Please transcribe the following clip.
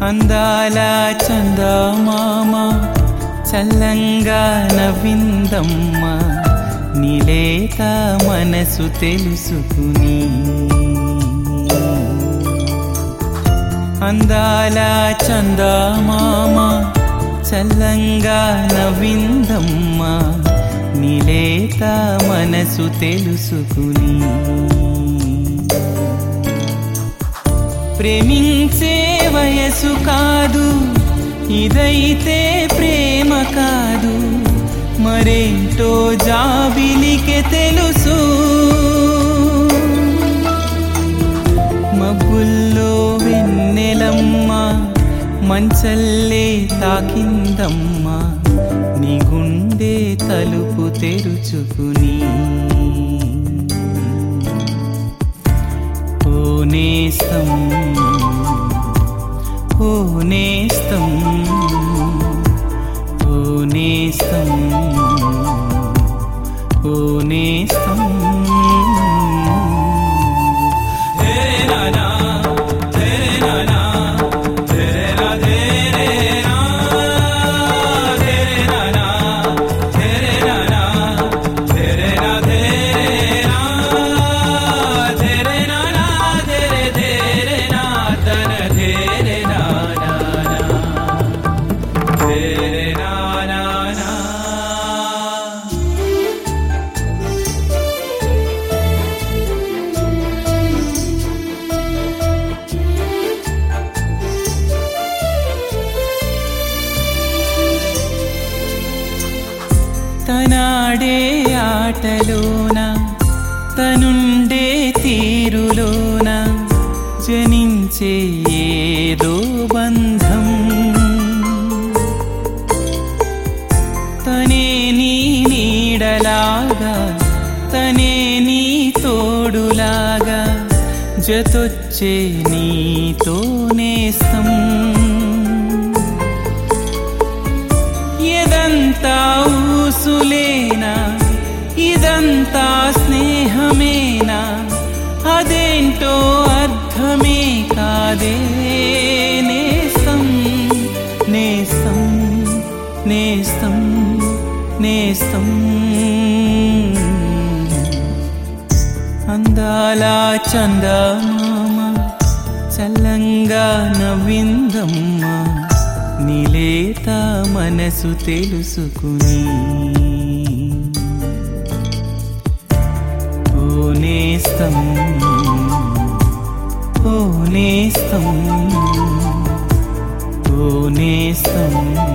అందాల చందమామ చల్లంగా నవ్విందమ్మ నీలేత మనసు తెలుసుకుని. అందాల చందమామ చల్లంగా నవ్విందమ్మ నీలేత మనసు తెలుసుకుని. ప్రేమించే వయసు కాదు ఇదైతే ప్రేమ కాదు, మరేంటో జాబిలికే తెలుసు. మబ్బుల్లో వెన్నెలమ్మ మంచల్లే తాకిందమ్మ నీ గుండె తలుపు తెరుచుకుని. ఓ నేస్తం ఓ నేస్తం ఓ నేస్తం ఓ నేస్తం. తనాడే ఆటలోన తనుండే తీరులోన జనించే ఏదో బంధం. తనే నీ నీడలాగా తనే నీ తోడులాగా జతొచ్చే నీతో నేస్తం. ఎదంతా ఊసులేనా ఇదంతా స్నేహమేనా, అదేంటో అర్థమే కాదే. నేస్తం నేస్తం నేస్తం నేస్తం. అందాల చందమామ చల్లంగా నవ్విందమ్మ నీలేత మనసు తెలుసుకుని. ఓ నేస్తం ఓ నేస్తం ఓ నేస్తం.